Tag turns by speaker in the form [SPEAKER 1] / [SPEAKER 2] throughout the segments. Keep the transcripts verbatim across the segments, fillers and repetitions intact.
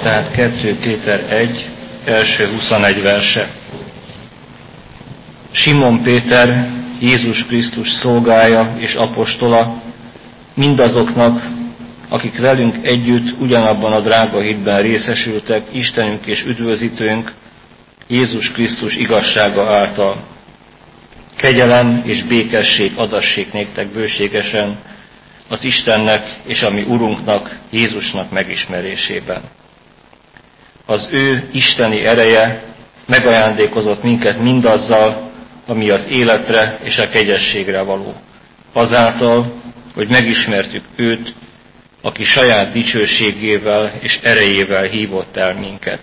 [SPEAKER 1] tehát kettő Péter egy, első huszonegy verse. Simon Péter, Jézus Krisztus szolgája és apostola, mindazoknak, akik velünk együtt ugyanabban a drága hitben részesültek Istenünk és üdvözítőnk, Jézus Krisztus igazsága által. Kegyelem és békesség adassék néktek bőségesen az Istennek és a mi Urunknak, Jézusnak megismerésében. Az ő isteni ereje megajándékozott minket mindazzal, ami az életre és a kegyességre való. Azáltal, hogy megismertük őt, aki saját dicsőségével és erejével hívott el minket.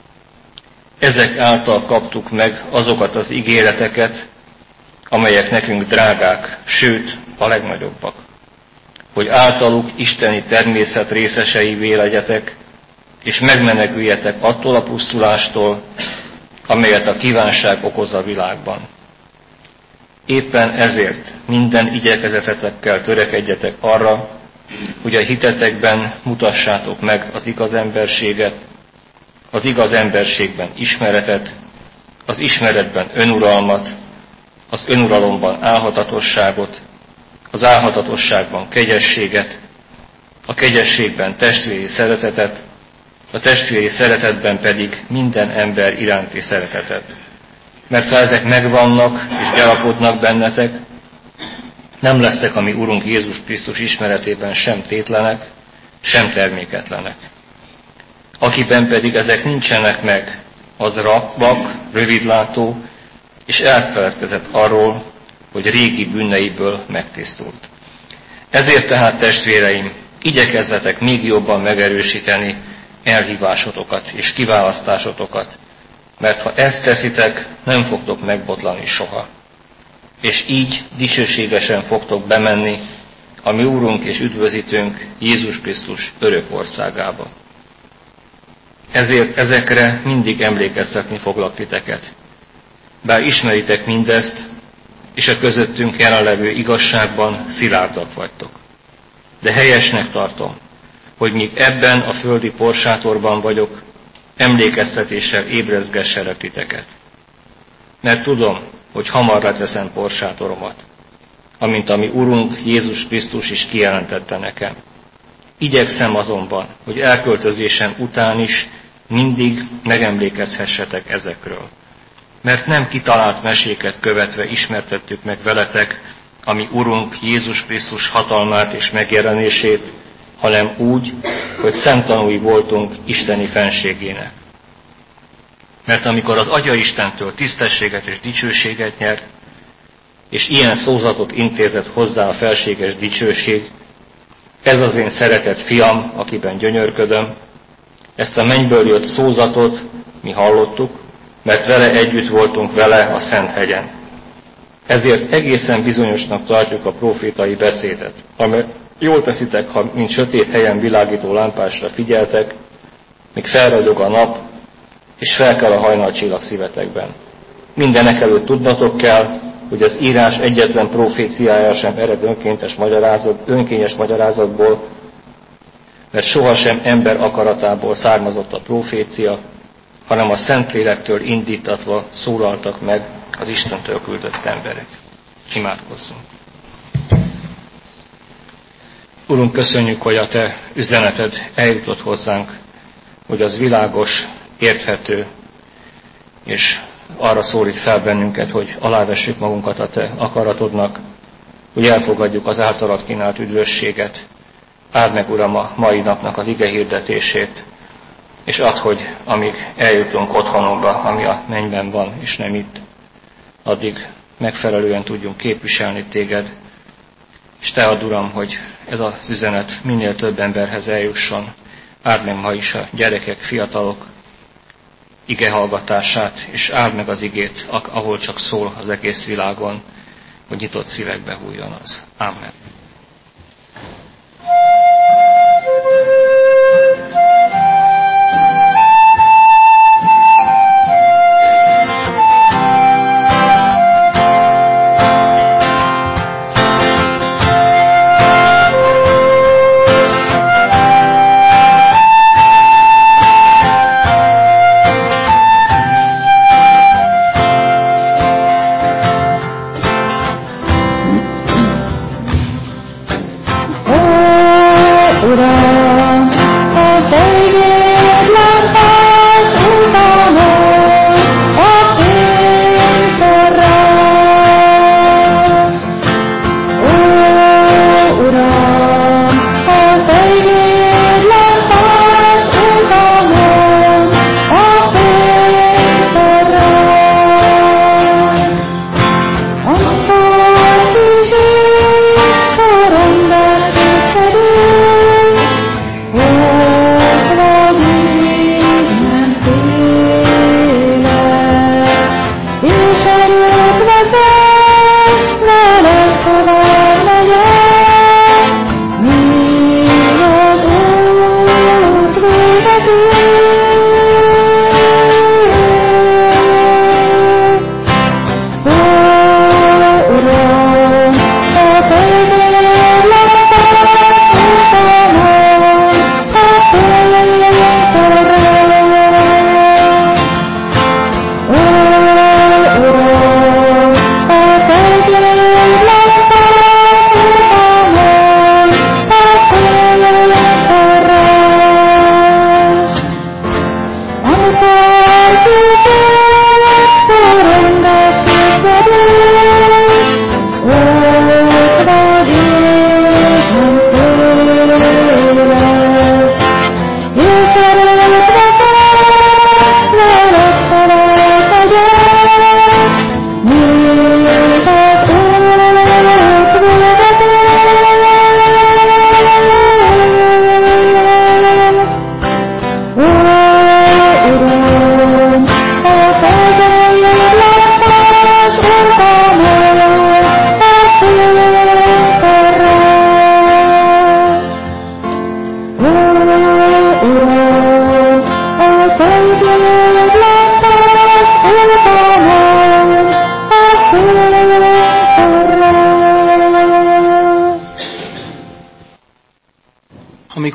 [SPEAKER 1] Ezek által kaptuk meg azokat az ígéreteket, amelyek nekünk drágák, sőt, a legnagyobbak. Hogy általuk isteni természet részeseivé legyetek, és megmeneküljetek attól a pusztulástól, amelyet a kívánság okoz a világban. Éppen ezért minden igyekezetetekkel törekedjetek arra, hogy a hitetekben mutassátok meg az igaz emberséget, az igaz emberségben ismeretet, az ismeretben önuralmat, az önuralomban álhatatosságot, az álhatatosságban kegyességet, a kegyességben testvéri szeretetet, a testvéri szeretetben pedig minden ember iránti szeretetet. Mert ha ezek megvannak és gyarapodnak bennetek, nem lesztek a mi Urunk Jézus Krisztus ismeretében sem tétlenek, sem terméketlenek. Akiben pedig ezek nincsenek meg, az vak, rövidlátó, és elfeledkezett arról, hogy régi bűneiből megtisztult. Ezért tehát, testvéreim, igyekezzetek még jobban megerősíteni elhívásotokat és kiválasztásotokat, mert ha ezt teszitek, nem fogtok megbotlani soha. És így dicsőségesen fogtok bemenni a mi Úrunk és Üdvözítőnk Jézus Krisztus örök országába. Ezért ezekre mindig emlékeztetni foglak titeket. Bár ismeritek mindezt, és a közöttünk jelenlevő igazságban szilárdak vagytok. De helyesnek tartom, hogy míg ebben a földi porsátorban vagyok, emlékeztetéssel ébrezgesselek titeket. Mert tudom, hogy hamar leteszem porsátoromat, amint a mi Urunk Jézus Krisztus is kijelentette nekem. Igyekszem azonban, hogy elköltözésem után is mindig megemlékezhessetek ezekről. Mert nem kitalált meséket követve ismertettük meg veletek a mi Urunk Jézus Krisztus hatalmát és megjelenését, hanem úgy, hogy szemtanúi voltunk isteni fenségének. Mert amikor az Atya Istentől tisztességet és dicsőséget nyert, és ilyen szózatot intézett hozzá a felséges dicsőség, ez az én szeretett fiam, akiben gyönyörködöm, ezt a mennyből jött szózatot mi hallottuk, mert vele együtt voltunk vele a Szent hegyen. Ezért egészen bizonyosnak tartjuk a profétai beszédet, amely jól teszitek, ha mint sötét helyen világító lámpásra figyeltek, míg felragyog a nap, és felkel a hajnalcsillag szívetekben. Mindenek előtt tudnatok kell, hogy az írás egyetlen proféciája sem ered önkéntes magyarázat, önkényes magyarázatból, mert sohasem ember akaratából származott a profécia, hanem a Szentlélektől indítatva szólaltak meg az Istentől küldött emberek. Imádkozzunk! Urunk, köszönjük, hogy a Te üzeneted eljutott hozzánk, hogy az világos, érthető, és arra szólít fel bennünket, hogy alávessük magunkat a Te akaratodnak, hogy elfogadjuk az általad kínált üdvösséget. Áld meg, Uram, a mai napnak az ige hirdetését, és add, hogy amíg eljutunk otthonunkba, ami a mennyben van, és nem itt, addig megfelelően tudjunk képviselni Téged, és Te add, Uram, hogy ez az üzenet minél több emberhez eljusson. Áld meg ma is a gyerekek, fiatalok ige hallgatását, és áld meg az igét, ahol csak szól az egész világon, hogy nyitott szívekbe hújjon az. Amen.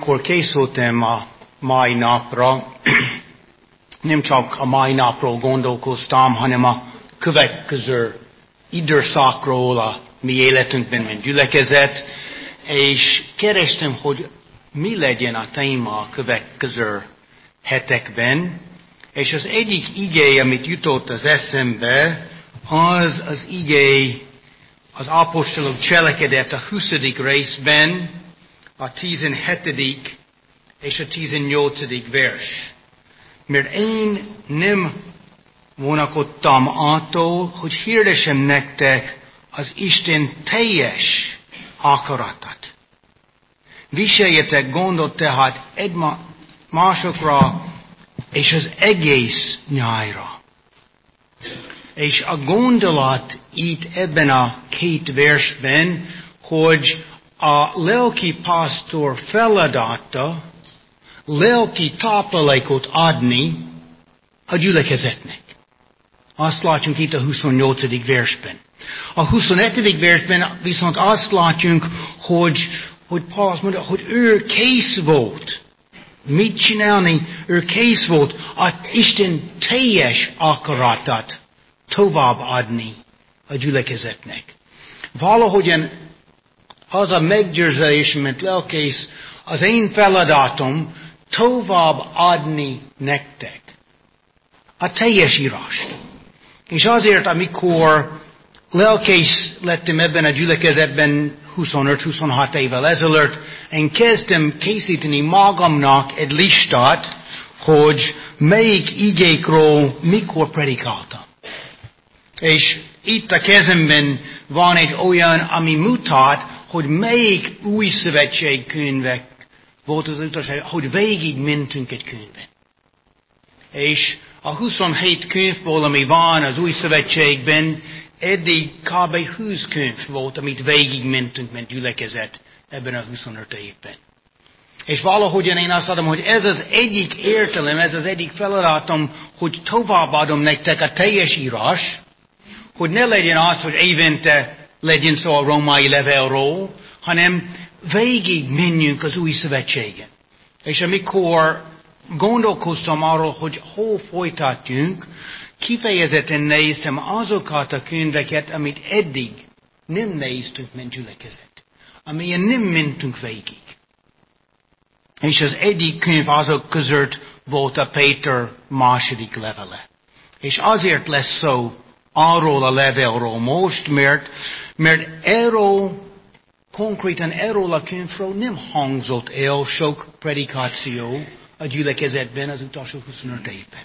[SPEAKER 2] amikor készültem a mai napra, nem csak a mai napról gondolkoztam, hanem a következő időszakról a mi életünkben, mint gyülekezet, és kerestem, hogy mi legyen a téma a következő hetekben, és az egyik igé, amit jutott az eszembe, az az igé az apostolok cselekedet a huszadik részben, a tizenhetedik és a tizennyolcadik vers. Mert én nem vonakodtam attól, hogy hirdessem nektek az Isten teljes akaratát. Viseljetek gondot tehát egymásokra és az egész nyájra. És a gondolat itt ebben a két versben, hogy a lelki pásztor feladata lelki táplálékot adni a gyülekezetnek. Azt látjuk itt a huszonnyolcadik versben. A huszonhetedik versben viszont azt látjuk, hogy, hogy Pál azt mondja, hogy ő kész volt. Mit csinálni? Ő kész volt az Isten teljes akaratát tovább adni a gyülekezetnek. Valahogyan az a meggyőzés, mint lelkész, az én feladatom tovább adni nektek a teljes írást. És azért, amikor lelkész lettem ebben a gyülekezetben huszonöt-huszonhat évvel ezelőtt, én kezdtem készíteni magamnak egy listát, hogy melyik igékről mikor predikáltam. És itt a kezemben van egy olyan, ami mutat, hogy melyik új szövetség könyvek volt az utolsó, hogy végig mentünk egy könyvben. És a huszonhét könyvból, ami van az új szövetségben, eddig kb. húsz könyv volt, amit végig mentünk, mint gyülekezet ebben a huszonöt évben. És valahogyan én azt adom, hogy ez az egyik értelem, ez az egyik feladatom, hogy továbbadom nektek a teljes írás, hogy ne legyen az, hogy évente legyen szó a római levelről, hanem végig menjünk az új szövetségen. És amikor gondolkoztam arról, hogy hol folytatjunk, kifejezetten néztem azokat a könyveket, amit eddig nem néztünk, mint gyülekezet. Amilyen nem mentünk végig. És az egyik könyv azok között volt a Péter második levele. És azért lesz szó arról a levelről most, mert, mert erről, konkrétan erről a könyvről nem hangzott el sok predikáció a gyülekezetben az utolsó huszonöt évben.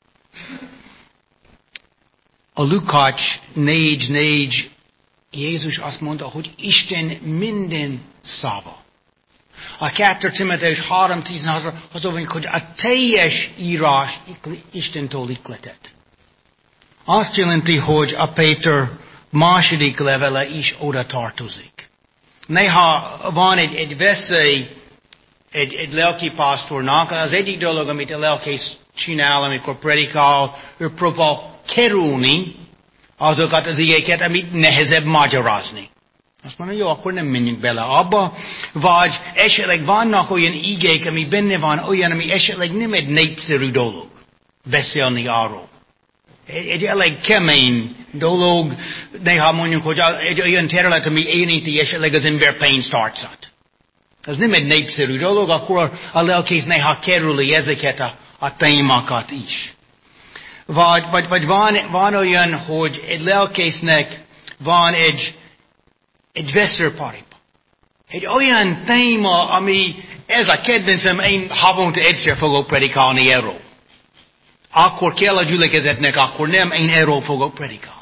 [SPEAKER 2] A Lukács négy négy Jézus azt mondta, hogy Isten minden szava. A kettő Timoteus három tizenhat az mondja, hogy a teljes írás Istentől ikletett. Azt jelenti, hogy a Péter második levele is oda tartozik. Néha van egy, egy veszély egy, egy lelki pásztornak, az egyik dolog, amit a lelkész csinál, amikor predikál, ő próbál kerülni azokat az igéket, amit nehezebb magyarázni. Azt mondja, jó, akkor nem menjünk bele abba, vagy esetleg vannak olyan igék, ami benne van, olyan, ami esetleg nem egy népszerű dolog beszélni arról. Egy, egy elég kemény dolog, néha mondjuk, hogy egy olyan terület, ami érinti esetleg az ember pénztárcát. Ez nem egy népszerű dolog, akkor a lelkész néha kerüli ezeket a, a témákat is. Vagy, vagy, vagy van, van olyan, hogy egy lelkésznek van egy, egy veszőparipa. Egy olyan téma, ami ez a kedvencem, én havonta egyszer fogok predikálni erről. Akkor kell a gyülekezetnek, akkor nem, én erről fogok predikálni.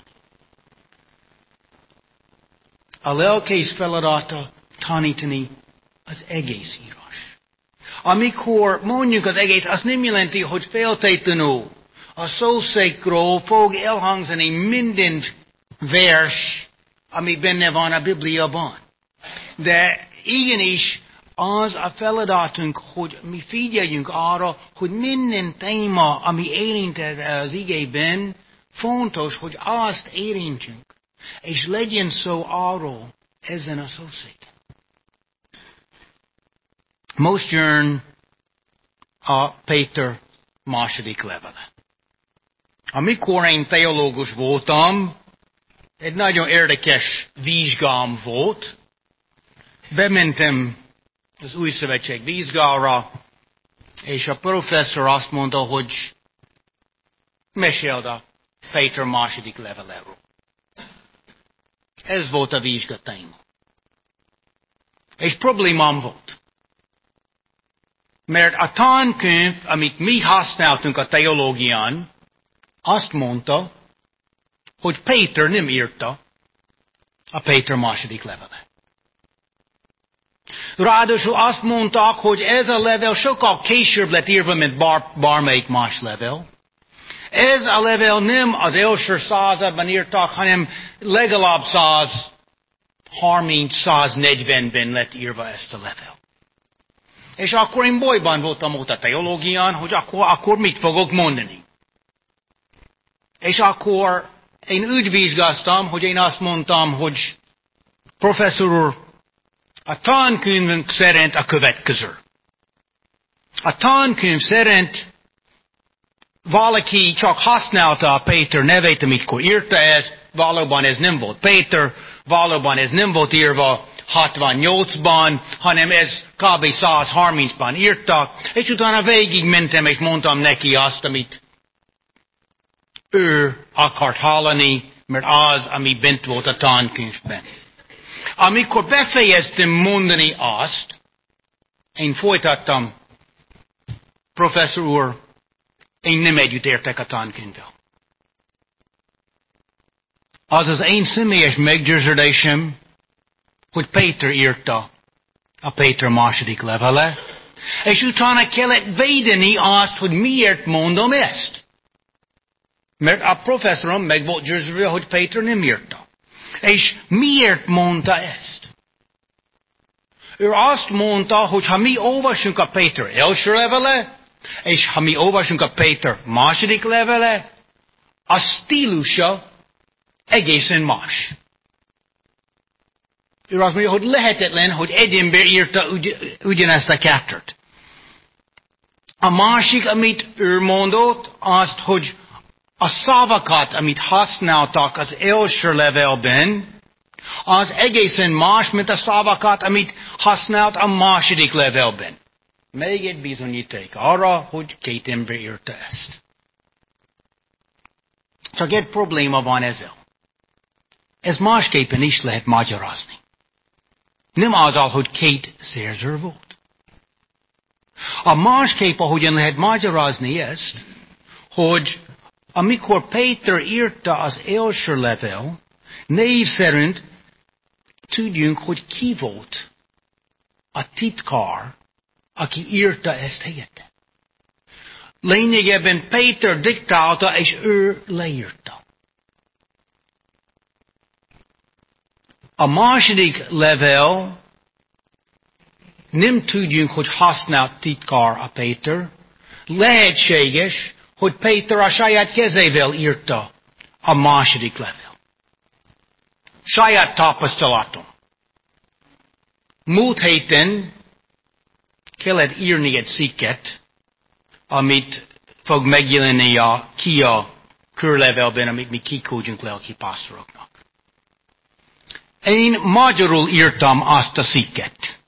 [SPEAKER 2] A lelkész feladata tanítani az egész írás. Amikor mondjuk az egész, az nem jelenti, hogy feltétlenül a szószékről fog elhangzani minden vers, ami benne van a Bibliában. De igenis az a feladatunk, hogy mi figyeljünk arra, hogy minden téma, ami érint az igében, fontos, hogy azt érintjünk. És legyen szó arról ezen a szószéken. Most jön a Péter második levele. Amikor én teológus voltam, egy nagyon érdekes vizsgám volt. Bementem az Új Szövetség vizsgára, és a professzor azt mondta, hogy meséld a Péter második leveléről. Ez volt a vizsga téma. És problémám volt. Mert a tankönyv, amit mi használtunk a teológián, azt mondta, hogy Péter nem írta a Péter második levele. Ráadásul azt mondták, hogy ez a levél sokkal később lett írva, mint bár, bármelyik más levél. Ez a levél nem az első században írtak, hanem legalább száz harminc-száz negyvenben lett írva ezt a levél. És akkor én bajban voltam ott a teológián, hogy akkor, akkor mit fogok mondani. És akkor én úgy vizsgáztam, hogy én azt mondtam, hogy professzor úr, a tankönyvünk szerint a következő. A tankönyv szerint valaki csak használta a Péter nevét, amikor írta ezt, valóban ez nem volt Péter, valóban ez nem volt írva hatvannyolcban, hanem ez kb. száz harmincban írtak, és utána végig mentem, és mondtam neki azt, amit ő akart hallani, mert az, ami bent volt a tankönyvben. Amikor befejeztem mondani azt, én folytattam, professzor úr, én nem együtt értek a tankönyvvel. Az az én személyes meggyőződésem, hogy Péter írta a Péter második levele, és utána kellett védeni azt, hogy miért mondom ezt. Mert a professzorom meg volt győződve, hogy Péter nem írta. És miért mondta ezt? Ő azt mondta, hogy ha mi olvasunk a Péter első levele, és ha mi olvasunk a Péter második levele, a stílusa egészen más. Ő azt mondja, hogy lehetetlen, hogy egy ember írta ugy, ugyanezt a kettőt. A másik, amit ő mondott, azt, hogy a szavakat, amit használtak az első levelben, az egészen más, mint a szavakat, amit használt a második levelben. Még egy bizonyíték arra, hogy két ember írta ezt. Csak egy probléma van ezzel. Ez másképpen is lehet magyarázni. Nem azzal, hogy két szerző volt. A másképp, ahogyan lehet magyarázni ezt, hogy amikor Péter írta az első levél, név szerint tudjunk, hogy ki volt a titkár, aki írta ezt helyette. Lényegében Péter diktálta, és ő leírta. A második levél nem tudjunk, hogy használt titkár a Péter. Lehetséges, hogy Péter a saját kezével írta a második levél. Saját tapasztalatom. Múlt héten kellett írni egy cikket, amit fog megjelenni a Kia körlevelben, amit mi kiküldjünk lelki pásztoroknak. Én magyarul írtam azt a cikket.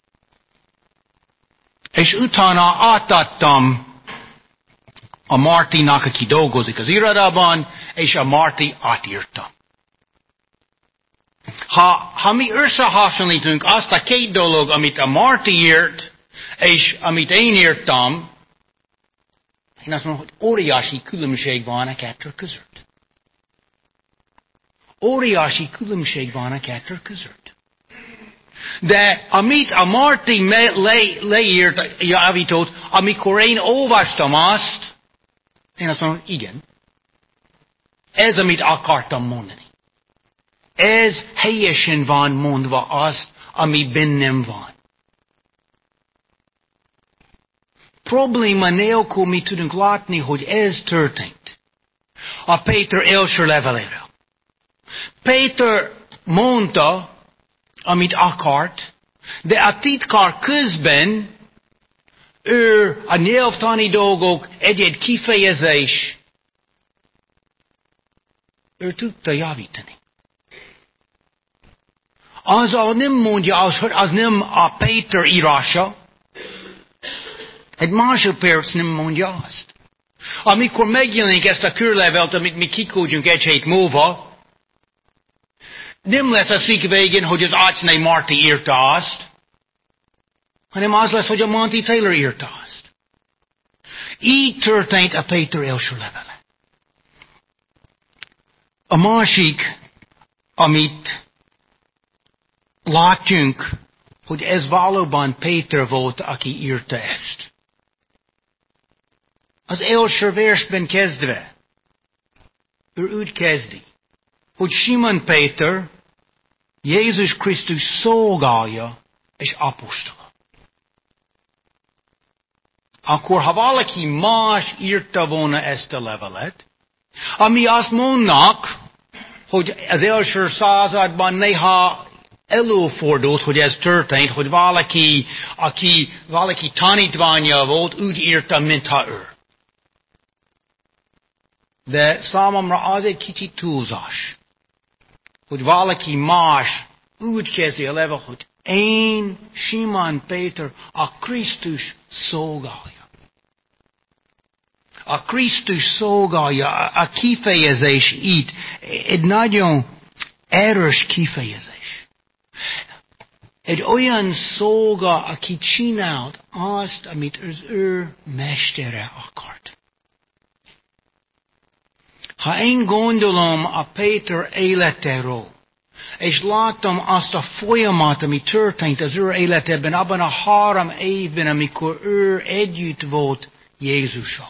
[SPEAKER 2] És utána átadtam a Martinak, aki dolgozik az irodában, és a Marti átírta. Ha, ha mi összehasonlítunk azt a két dolog, amit a Marti írt, és amit én írtam, én azt mondom, hogy óriási különbség van a kettő között. Óriási különbség van a kettő között. De amit a Marti le, leírt, javított, amikor én olvastam azt, én azt mondom, igen. Ez, amit akartam mondani. Ez helyesen van mondva azt, ami bennem van. Probléma nélkül mi tudunk látni, hogy ez történt. A Péter első leveléről. Péter mondta, amit akart, de a titkár közben ő a nyelvtani dolgok egy-egy kifejezés, ő tudta javítani. Az nem mondja, az, az nem a Péter írása. Egy másodperc nem mondja azt. Amikor megjelenik ezt a körlevelet, amit mi kikódjunk egy hét múlva, nem lesz a szik végén, hogy az Ácné Marti írta azt, hanem az lesz, hogy a Monty Taylor írta azt. Így történt a Péter első levele. A másik, amit látjunk, hogy ez valóban Péter volt, aki írta ezt. Az első versben kezdve, ő úgy kezdi, hogy Simon Péter, Jézus Krisztus szolgálja és apostola. Akkor, ha valaki más írta volna ezt a levelet, ami azt mondnak, hogy az első században néha előfordult, hogy ez történt, hogy valaki, aki valaki tanítványa volt, úgy írta, mint ha ő. De számomra az egy kicsit túlzás, hogy valaki más úgy kezdi a level, hogy én, Simon Péter, a Krisztus szolgálja. A Krisztus szolgálja, a kifejezés itt, egy nagyon erős kifejezés. Egy olyan szolga, aki csinált azt, amit az ő mestere akart. Ha én gondolom a Péter életéről, és látom azt a folyamat, ami történt az ő életében, abban a három évben, amikor ő együtt volt Jézussal.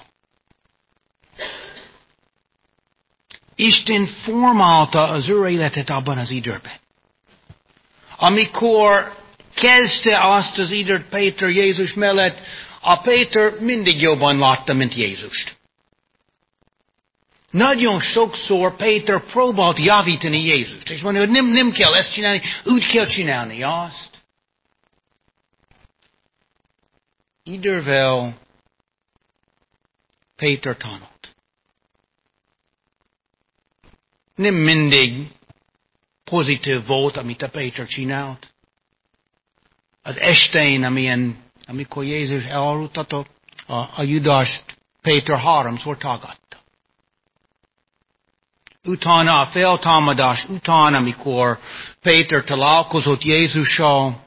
[SPEAKER 2] Isten formálta az ő életet abban az időben. Amikor kezdte azt az időt Péter Jézus mellett, a Péter mindig jobban látta, mint Jézust. Nagyon sokszor Péter próbált javítani Jézust, és mondja, hogy nem, nem kell ezt csinálni, úgy kell csinálni azt. Idővel Péter tanult. Nem mindig pozitív volt, amit a Péter csinált. Az estén, amilyen, amikor Jézus elrúgtatott a, a Judást, Péter háromszor tagadta. Utána a feltámadás után, amikor Péter találkozott Jézussal,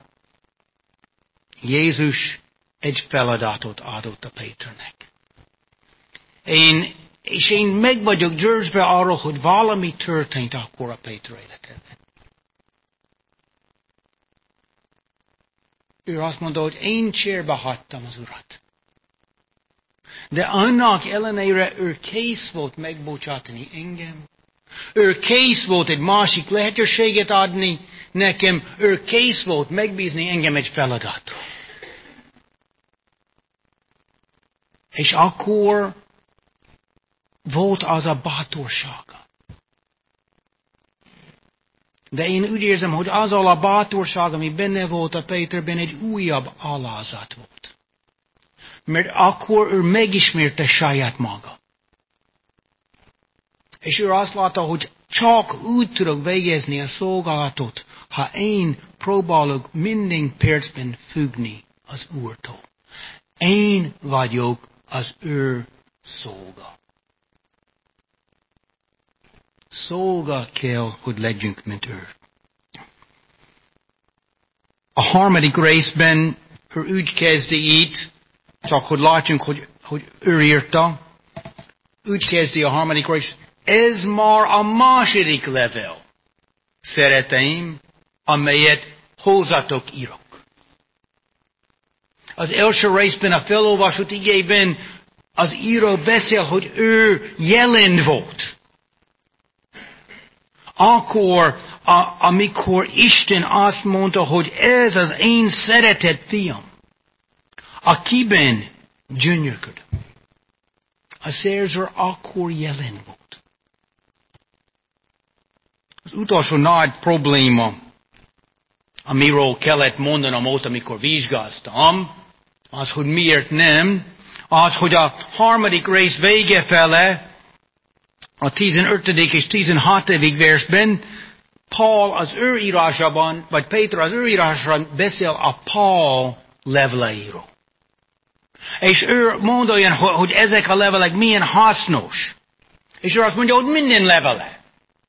[SPEAKER 2] Jézus egy feladatot adott a Péternek. Én, és én meg vagyok győzve arról, hogy valami történt akkor a Péter életében. Ő azt mondta, hogy én cserbe hagytam az Urat. De annak ellenére ő kész volt megbocsátani engem. Ő kész volt egy másik lehetőséget adni nekem. Ő kész volt megbízni engem egy feladatra. És akkor volt az a bátorsága. De én úgy érzem, hogy azzal a bátorság, ami benne volt a Péterben, egy újabb alázat volt. Mert akkor ő megismerte saját maga. És ő azt látta, hogy csak úgy tudok végezni a szolgálatot, ha én próbálok minden percben függni az Úrtól. Én vagyok az ő szolga. Szolga kell, hogy legyünk, mint ő. A harmadik részben ő úgy kezdi itt, csak hogy látjunk, hogy, hogy ő írta, úgy kezdi a harmadik rész, ez már a második levél, szereteim, amelyet hozzátok írok. Az első részben, a felolvasott igében az író beszél, hogy ő jelen volt. Akkor, a, amikor Isten azt mondta, hogy ez az én szeretett fiam, akiben gyönyörködöm. A szerző akkor jelen volt. Az utolsó nagy probléma, amiről kellett mondanom ott, amikor vizsgáztam, az, hogy miért nem, az, hogy a harmadik rész vége fele, a tizenötödik és tizenhatodik versben, Paul az ő írásában, vagy Péter az ő írásában beszél a Paul leveleiről. És ő mondja olyan, hogy ezek a levelek milyen hasznos. És ő azt mondja, hogy minden levele.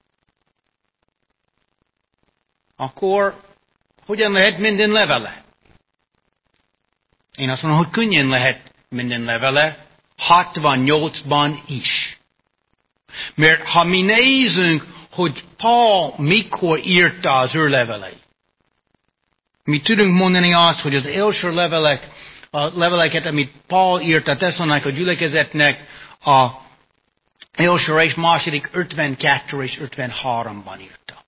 [SPEAKER 2] Akkor hogyan lehet minden levele? Én azt mondom, hogy könnyen lehet minden levele, hatvannyolcban is. Mert ha mi nézünk, hogy Paul mikor írta az ő levelei, mi tudunk mondani azt, hogy az első levelek, a leveleket, amit Paul írt a Tesszalonika gyülekezetnek, a első rész második ötvenkettő és ötvenháromban írta.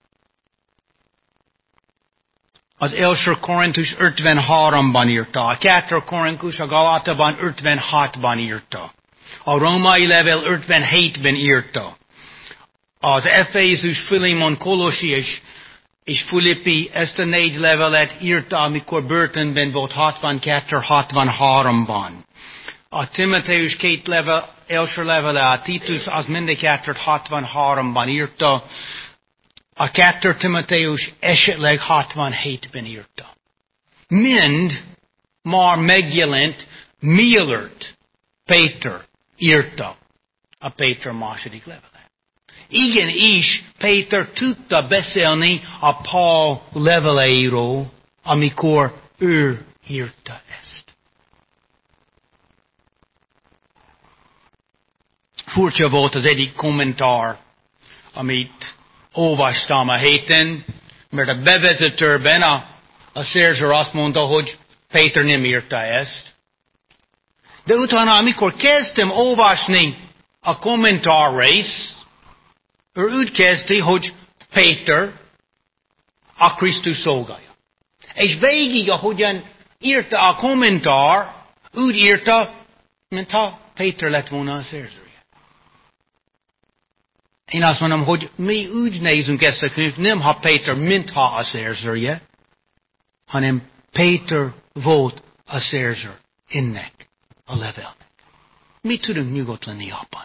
[SPEAKER 2] Az első Korintus ötvenháromban írta, a kettő Korintus a Galatában ötvenhatban írta, a római levél ötvenhétben írta, az Efézus, Filemon, Kolossi és, és Filippi ezt a négy levelet írta, amikor börtönben volt hatvankettő hatvanháromban. A Timoteus két level, első levele, a Titus az mindkettőt hatvanháromban írta, a kettő Timoteus esetleg hatvanhétben írta. Mind már megjelent, mielőtt Péter írta a Péter második levele. Igen is, Péter tudta beszélni a Paul leveleiről, amikor ő írta ezt. Furcsa volt az egyik kommentár, amit olvastam a héten, mert a bevezetőben a, a szerző azt mondta, hogy Péter nem írta ezt. De utána, amikor kezdtem olvasni a kommentár rész, ő úgy kezdi, hogy Péter a Krisztus szolgája. És végig, ahogyan írta a kommentár, úgy írta, mint ha Péter lett volna a szerzője. Én azt mondom, hogy mi úgy nézünk ezt a könyvet, nem ha Péter, mintha a szerzője, hanem Péter volt a szerző ennek a levelnek. Mi tudunk nyugodt lenni abban?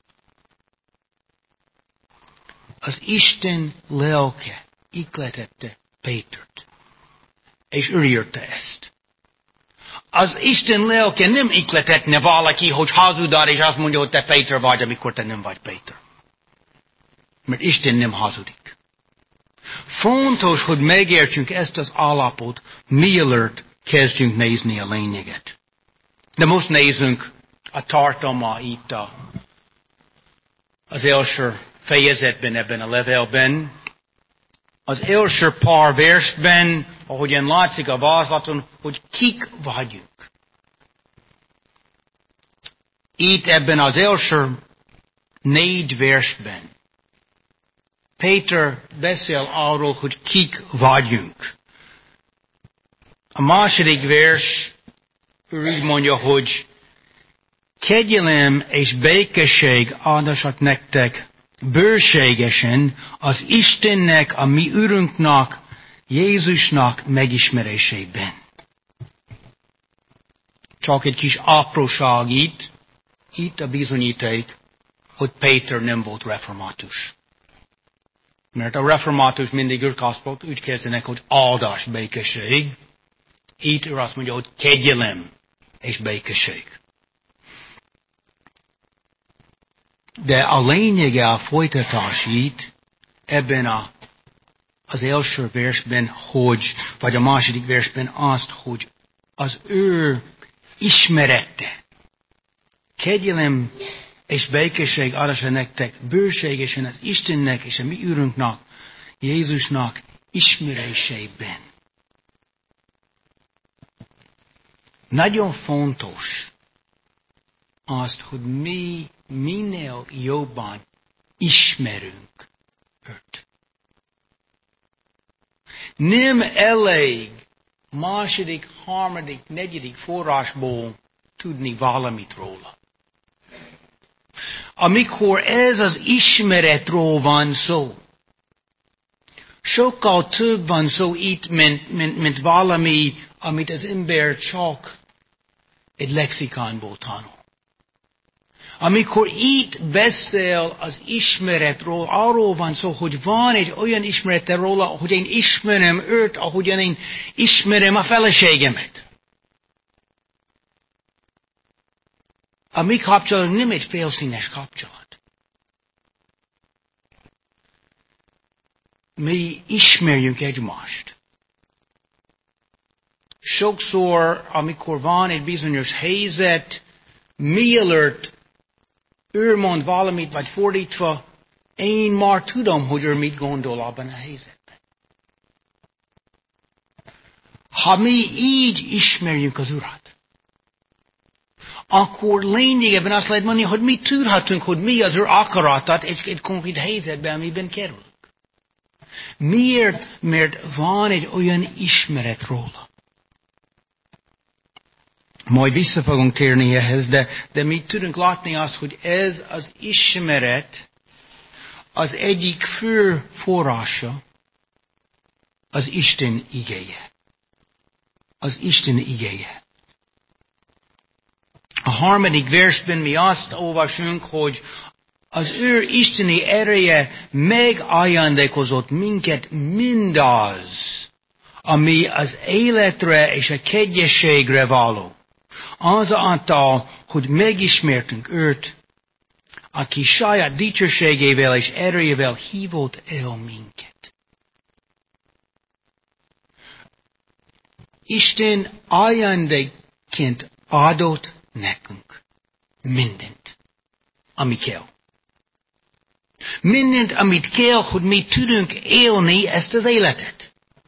[SPEAKER 2] Az Isten lelke ihletette Pétert, és ő írta ezt. Az Isten lelke nem ihletetne valaki, hogy hazudál, és azt mondja, hogy te Péter vagy, amikor te nem vagy Péter. Mert Isten nem hazudik. Fontos, hogy megértsünk ezt az alapot, mielőtt kezdjünk nézni a lényeget. De most nézzünk a tartalma itt a, az első fejezetben ebben a levelben. Az első pár versben, ahogyan látszik a vázlaton, hogy kik vagyunk. Itt ebben az első négy versben Péter beszél arról, hogy kik vagyunk. A második vers úgy mondja, hogy kegyelem és békesség áldasat nektek bőségesen az Istennek, a mi Urünknak, Jézusnak megismerésében. Csak egy kis apróság itt, itt a bizonyíték, hogy Péter nem volt református. Mert a református mindig őt úgy kezdenek, hogy áldás, békesség. Itt ő azt mondja, hogy kegyelem és békesség. De a lényege a folytatás itt, ebben a, az első versben, hogy, vagy a második versben azt, hogy az ő ismerete, kegyelem és békesség áldassa nektek bőségesen az Istennek és a mi Úrunknak, Jézusnak ismerésében. Nagyon fontos azt, hogy mi minél jobban ismerünk őt. Nem elég második, harmadik, negyedik forrásból tudni valamit róla. Amikor ez az ismeretről van szó, sokkal több van szó itt, mint, mint, mint valami, amit az ember csak egy lexikánból tanul. Amikor itt beszél az ismeretről, arról van szó, hogy van egy olyan ismerete róla, hogy én ismerem őt, ahogyan én ismerem a feleségemet. A mi kapcsolatunk nem egy félszínes kapcsolat. Mi ismerjünk egymást. Sokszor, amikor van egy bizonyos helyzet, mielőtt ő mond valamit, vagy fordítva, én már tudom, hogy ő mit gondol abban a helyzetben. Ha mi így ismerjük az Urat, akkor lényegében azt lehet mondani, hogy mi tudhatunk, hogy mi az ő akaratát egy, egy konkrét helyzetben, amiben kerülünk. Miért? Mert van egy olyan ismeret róla. Majd vissza fogunk térni ehhez, de, de mi tudunk látni azt, hogy ez az ismeret az egyik fő forrása az Isten igéje. Az Isten igéje. A harmadik versben mi azt olvasunk, hogy az ő isteni ereje megajándékozott minket mindaz, ami az életre és a kegyességre való. Azáltal, hogy megismertünk őt, aki saját dicsőségével és erejével hívott el minket. Isten ajándékként adott nekünk mindent, ami kell. Mindent, amit kell, hogy mi tudunk élni ezt az életet.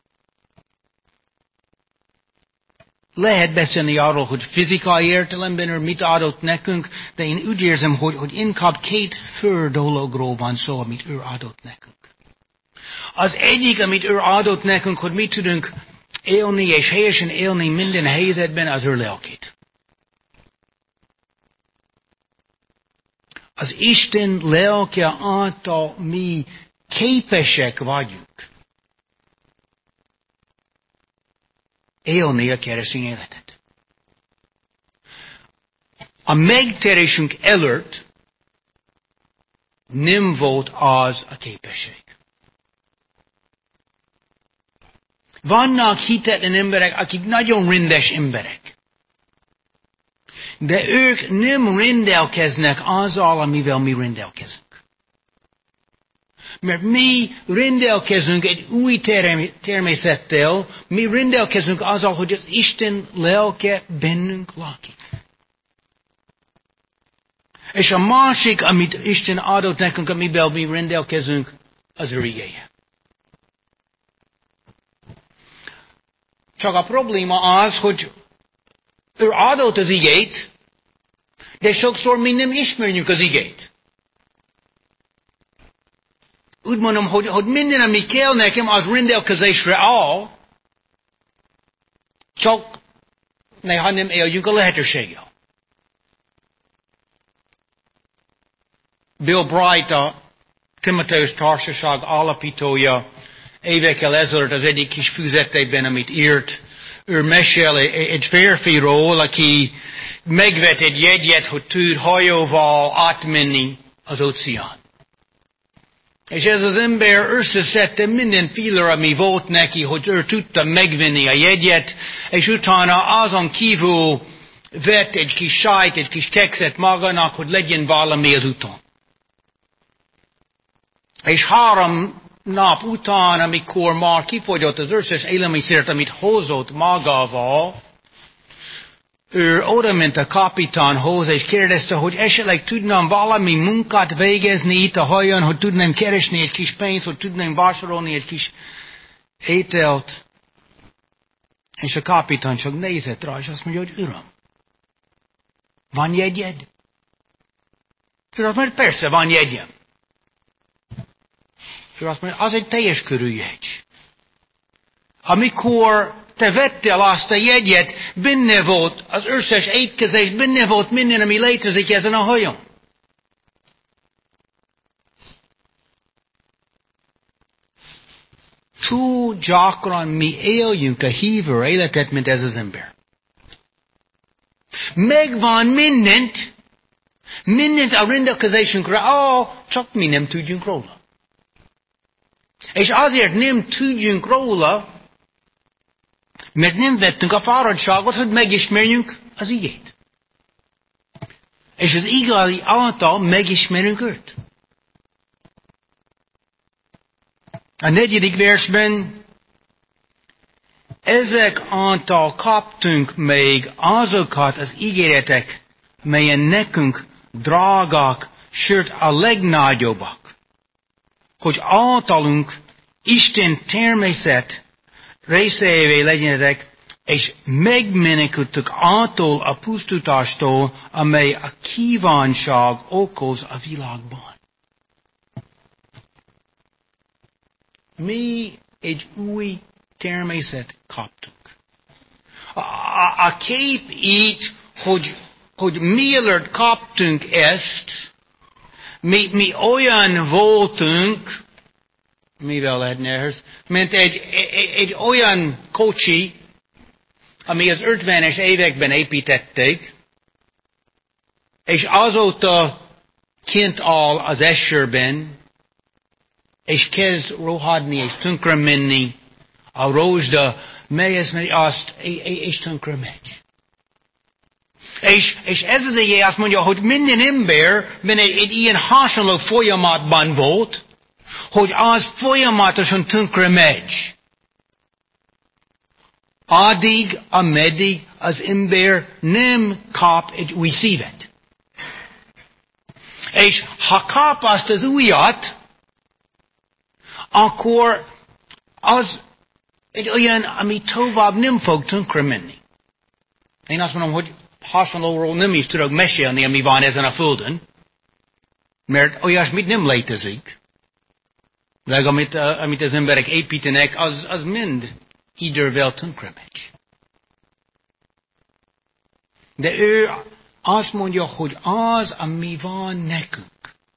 [SPEAKER 2] Lehet beszélni arról, hogy fizikai értelemben ő mit adott nekünk, de én úgy érzem, hogy, hogy inkább két fő dologról van szó, amit ő adott nekünk. Az egyik, amit ő adott nekünk, hogy mi tudunk élni és helyesen élni minden helyzetben, az ő lelkét. Az Isten lelke által mi képesek vagyunk élni a keresztény életet. A megtérésünk előtt nem volt az a képesség. Vannak hitetlen emberek, akik nagyon rendes emberek. De ők nem rendelkeznek azzal, amivel mi rendelkezünk. Mert mi rendelkezünk egy új természettel, mi rendelkezünk azzal, hogy az Isten lelke bennünk lakik. És a másik, amit Isten adott nekünk, amivel mi rendelkezünk, az ő igéje. Csak a probléma az, hogy ő adott az igét, de sokszor mi nem ismerjük az igét. Úgy mondom, hogy, hogy minden, ami kell nekem, az rendelkezésre áll, csak néha nem éljünk a lehetőséggel. Bill Bright, a Timotheus Társaság alapítója, évekkel ezelőtt az egyik kis füzetében, amit írt, ő mesél egy férfiról, aki megvett egy jegyet, hogy tud hajóval átmenni az óceán. És ez az ember összeszedte mindenféle, ami volt neki, hogy ő tudta megvenni a jegyet, és utána azon kívül vett egy kis sajt, egy kis kekszet magának, hogy legyen valami az úton. És három nap után, amikor már kifogyott az összes élelmiszert, amit hozott magával, ő oda ment a kapitánhoz, és kérdezte, hogy esetleg tudnám valami munkát végezni itt a hajón, hogy tudnám keresni egy kis pénzt, hogy tudnám vásárolni egy kis ételt. És a kapitán csak nézett rá, és azt mondja, hogy Uram, van jegyed? És azt mondja, persze van jegyem. És azt mondja, az egy teljes körű jegy. Amikor te vettél azt a jegyet, benne volt az összes étkezés, benne volt minden, ami létezik ezen a hajón. Túl gyakran mi éljünk a hívő életet, mint ez az ember. megvan mindent, mindent a rendelkezésünkre, ó, csak mi nem tudjunk róla. És azért nem tudjunk róla, mert nem vettünk a fáradtságot, hogy megismerjünk az igét. És az igazi által megismerünk őt. A negyedik versben ezek által kaptunk még azokat az ígéretek, melyen nekünk drágák, sőt a legnagyobbak, hogy általunk Isten természet részévé legyenek, és megmenekültük attól a pusztítástól, amely a kívánság okoz a világban. Mi egy új természet kaptunk. A, a, a kép így, hogy, hogy mielőtt kaptunk ezt, mi, mi olyan voltunk, mivel lehetne ehhez, mint egy, egy, egy olyan kocsi, ami az ötvenes években építették, és azóta kint áll az esőben, és kezd rohadni és tönkre menni, a rózsda melyezmeri azt, és tönkre megy. És, és ez az ige azt mondja, hogy minden emberben egy, egy ilyen hasonló folyamatban volt, hogy az folyamatosan tönkre megy. Addig, ameddig az ember nem kap egy új szívet. És ha kap azt az újat, akkor az egy olyan, ami tovább nem fog tönkre menni. Én azt mondom, hogy hasonlóról nem is tudok mesélni, ami van ezen a földön, mert olyasmit nem létezik. De amit, uh, amit az emberek építenek, az, az mind idővel tönkre megy. De ő azt mondja, hogy az, ami van nekünk,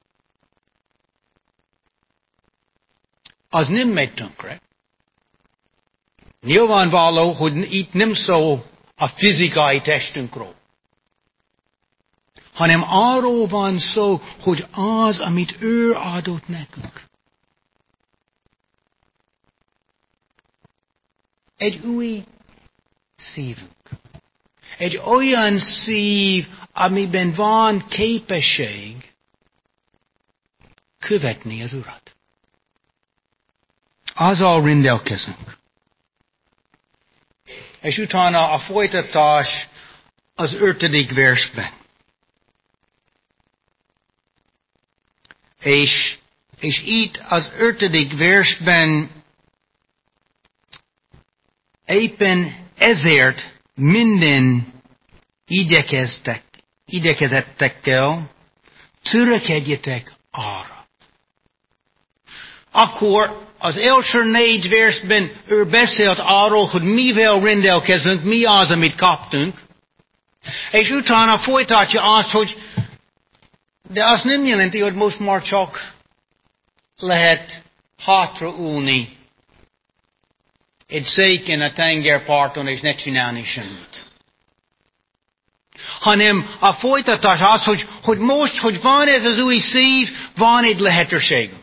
[SPEAKER 2] az nem megy tönkre. Nyilvánvaló, hogy itt nem szó a fizikai testünkről, hanem arról van szó, hogy az, amit ő adott nekünk. Egy új szívünk. Egy olyan szív, amiben van képesség követni az Urat. Azzal rendelkezünk. És utána a folytatás az ötödik versben. És, és itt az ötödik versben éppen ezért minden igyekeztek, igyekezettekkel törekedjetek arra. Akkor az első négy versben ő beszélt arról, hogy mivel rendelkezünk, mi az, amit kaptunk, és utána folytatja azt, hogy de azt nem jelenti, hogy most már csak lehet hátraülni egy széken a tengerparton, és ne csinálni semmit. Hanem a folytatás az, hogy, hogy most, hogy van ez az új szív, van egy lehetőségünk.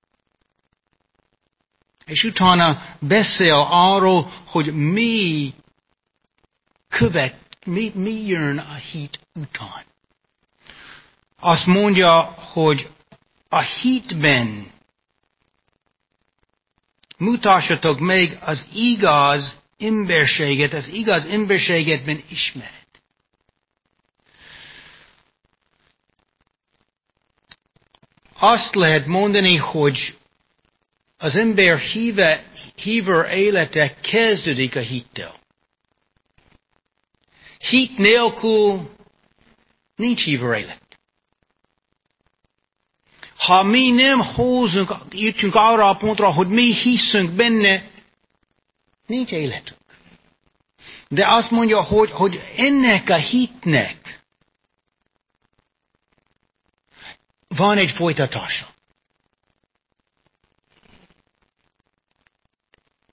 [SPEAKER 2] És utána beszél arról, hogy mi követ, mi, mi jön a hit után. Azt mondja, hogy a hitben mutassatok meg az igaz emberséget, az igaz emberségetben ismeret. Azt lehet mondani, hogy az ember híve, hívő élete kezdődik a hittel. Hit nélkül nincs hívő élet. Ha mi nem hozunk, jutunk arra a pontra, hogy mi hiszünk benne, nincs életünk. De azt mondja, hogy, hogy ennek a hitnek van egy folytatása.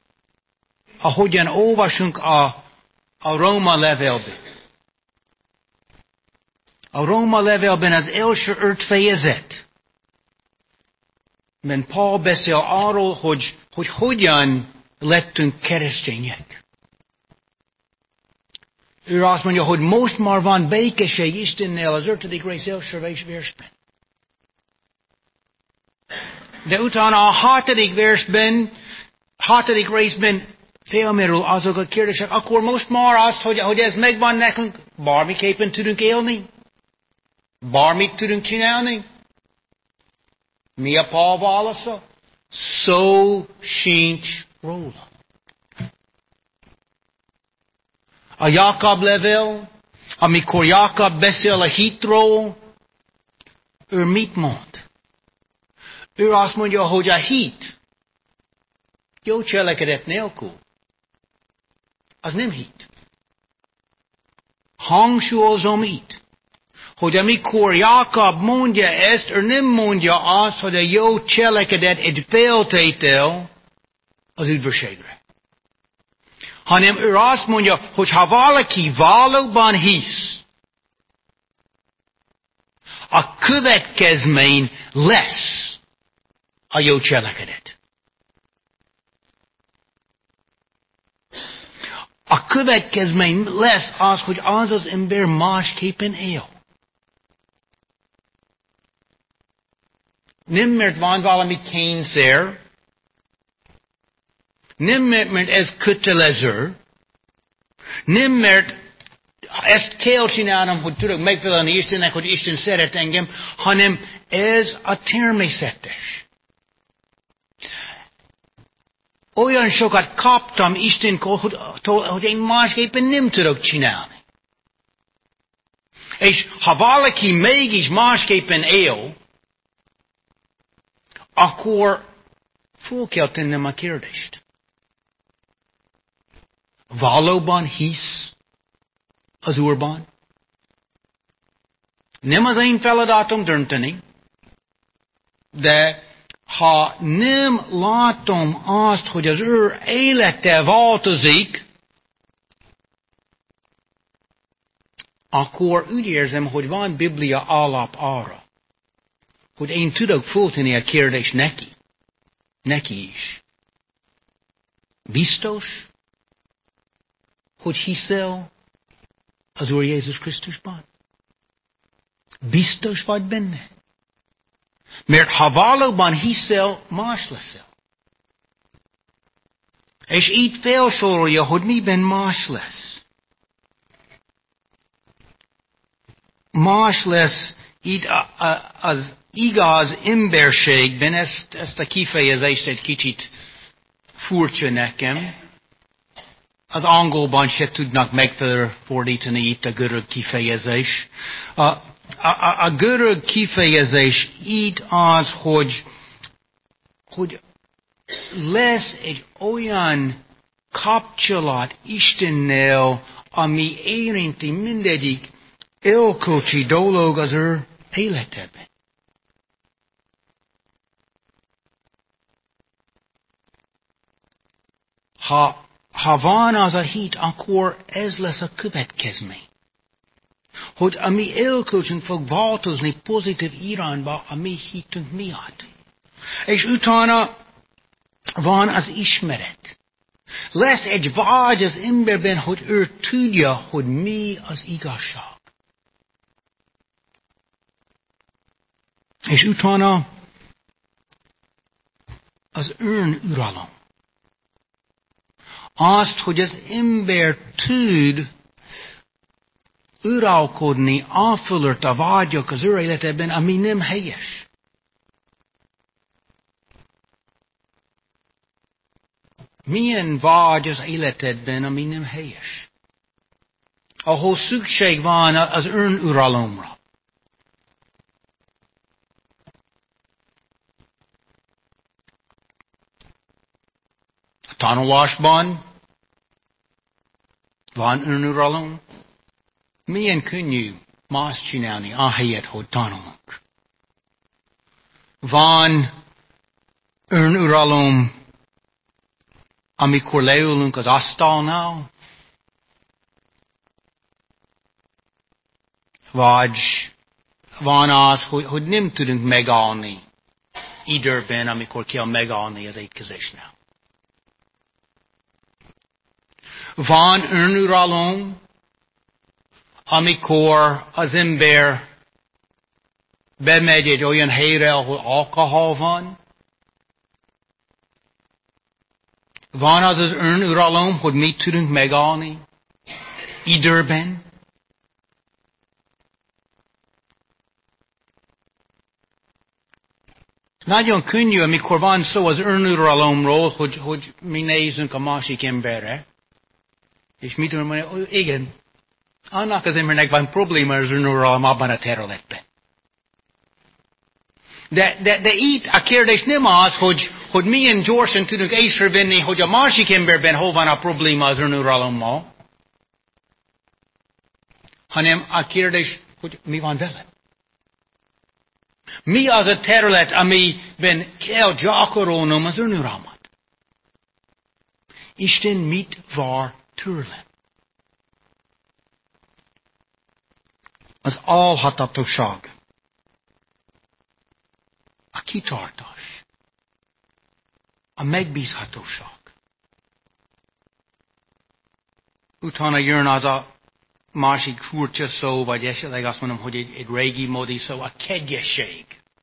[SPEAKER 2] Ahogyan olvasunk a, a Róma levélben. A Róma levélben az első öt fejezet. Men Paul beszél arról, hogy, hogy hogyan lettünk keresztények. Ő azt mondja, hogy most már van békesség Istennel az ötödik rész első versben. De utána a hatodik versben, hatodik részben felmerül azok a kérdések, akkor most már azt, hogy, hogy ez megvan nekünk, bármiképpen tudunk élni? Bármit tudunk csinálni? Mi a Paul válasza? Szó sincs róla. A Jákob levél, amikor Jákob beszél a hitről, ő mit mond? Ő azt mondja, hogy a hit jó cselekedet nélkül, az nem hit. Hangsúlyozom itt, hogy amikor Jákob mondja ezt, ő nem mondja azt, hogy a jó cselekedet egy feltétel az üdvösségre. Hanem ő azt mondja, hogy ha valaki valóban hisz, a következmény lesz a jó cselekedet. A következmény lesz az, hogy az az ember másképpen él. Nem mert van valami kényszer, nem mert, mert ez kötelező, nem mert ezt kell csinálnom, hogy tudok megfelelni Istennek, hogy Isten szeret engem, hanem ez a természetes. Olyan sokat kaptam Istentől, hogy, hogy én másképpen nem tudok csinálni. És ha valaki mégis másképpen él, akkor föl kell tennem a kérdést. Valóban hisz az Úrban? Nem az én feladatom dönteni, de ha nem látom azt, hogy az ő élete változik, akkor úgy érzem, hogy van Biblia alap arra, hogy én tudok föltenni a kérdést neki. Neki is. Biztos, hogy hiszel az Úr Jézus Krisztusban? Biztos vagy benne? Mert ha valóban hiszel, más leszel. És így felsorolja, hogy miben más lesz. Más lesz itt az igaz emberségben, ezt, ezt a kifejezést egy kicsit furcsa nekem. Az angolban se tudnak megfelelően fordítani itt a görög kifejezés. A, a, a, a görög kifejezés itt az, hogy, hogy lesz egy olyan kapcsolat Istennel, ami érinti mindegyik elkölcsi dolog az ő életében. Ha, ha van az a hit, akkor ez lesz a következmény. Hogy a mi elkölcsünk fog változni pozitív irányba a mi hitünk miatt. És utána van az ismeret. Lesz egy vágy az emberben, hogy ő tudja, hogy mi az igazság. És utána az önuralom. Azt, hogy az ember tud uralkodni afölött a vágyak az ő életében, ami nem helyes. Milyen vágy az életedben, ami nem helyes? Ahol szükség van az önuralomra. A tanulásban van önuralom. Milyen könnyű más csinálni, ahelyett, hogy tanulunk. Van önuralom, amikor leülünk az asztalnál, vagy van az, hogy, hogy nem tudunk megállni időben, amikor kell megállni az étkezésnél. Van önuralom, amikor az ember bemegy egy olyan helyre, ahol alkohol van. Van az az önuralom, hogy mit tudunk megállni időben. Nagyon könnyű, amikor van szó az önuralomról, hogy, hogy mi nézzünk a másik emberre. És mit tudom mondani, igen, annak az embernek van probléma az önuralom abban a területben. De, de, de itt a kérdés nem az, hogy, hogy milyen gyorsan tudunk észrevenni, hogy a másik emberben hol van a probléma az önuralommal, hanem a kérdés, hogy mi van vele. Mi az a terület, amiben kell gyakorolnom az önuralmat? Isten mit vár tőlem? Az alhatatosság. A kitartás. A megbízhatóság. Utána jön az a másik furcsa szó, vagy esetleg azt mondom, hogy egy, egy régi módi szó, a kegyesség.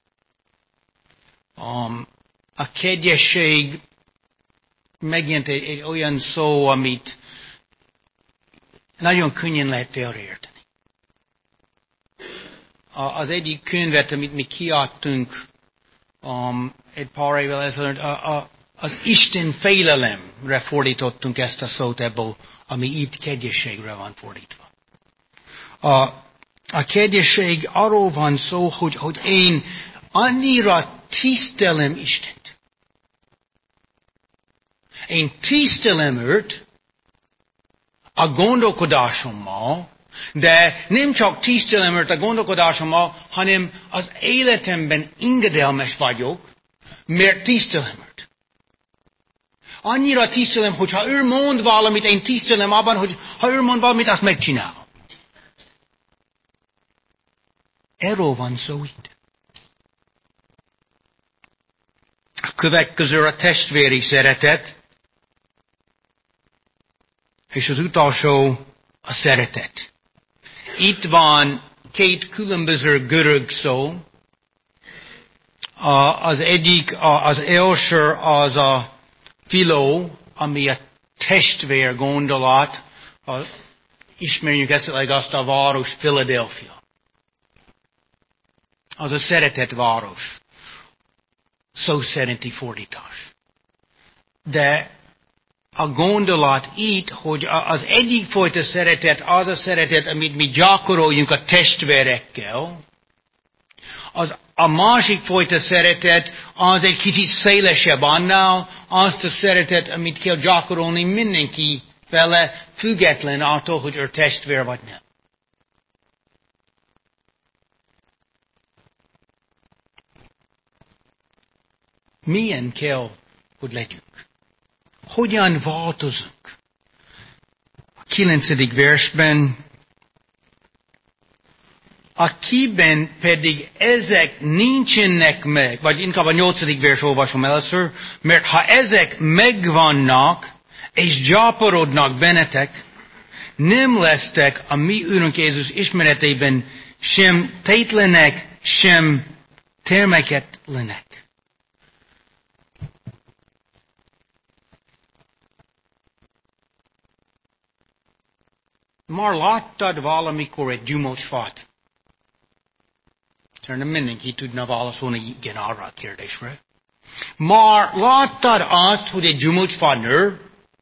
[SPEAKER 2] Um, a kegyesség megint egy, egy olyan szó, amit nagyon könnyen lehet elérteni. Az egyik könyvet, amit mi kiadtunk um, egy pár évvel ezelőtt, a, a, az Isten félelemre fordítottunk ezt a szót ebből, ami itt kegyességre van fordítva. A, a kegyesség arról van szó, hogy, hogy én annyira tisztelem Istent. Én tisztelem őt a gondolkodásommal, de nem csak tisztelem őt a gondolkodásommal, hanem az életemben engedelmes vagyok, mert tisztelem őt. Annyira tisztelem, hogy ha ő mond valamit, én tisztelem abban, hogy ha ő mond valamit, azt megcsinálom. Erről van szó itt. A kövek közül a testvéri szeretet, és az utolsó a szeretet. Itt van két különböző görög szó. Az egyik, az első az a filó, ami a testvér gondolat. Ismerjük esetleg azt a város, Philadelphia. Az a szeretett város. Szó szerinti fordítás. De a gondolat itt, hogy az egyik fajta szeretet az a szeretet, amit mi gyakoroljunk a testvérekkel, az a másik fajta szeretet az egy kicsit szélesebb annál, azt a szeretet, amit kell gyakorolni mindenki vele, független attól, hogy ő testvér vagy nem. Milyen kell, hogy legyünk? Hogyan változunk? A kilencedik versben, akiben pedig ezek nincsenek meg, vagy inkább a nyolcadik vers olvasom először, mert ha ezek megvannak, és gyaporodnak bennetek, nem lesztek a mi Úrunk Jézus ismeretében sem tétlenek, sem terméketlenek. Már láttad valamikor egy gyümölcsfát? Szerintem mindenki tudna válaszolni igen arra a kérdésre. Már láttad azt, hogy egy gyümölcsfa nő?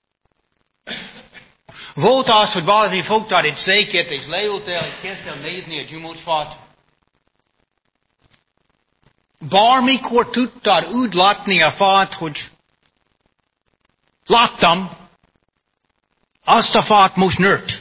[SPEAKER 2] Volt az, hogy valami fogtad egy széket, és leültél, és kezdtél nézni a gyümölcsfát? Bármikor tudtad úgy látni a fát, hogy láttam, azt a fát most nőtt.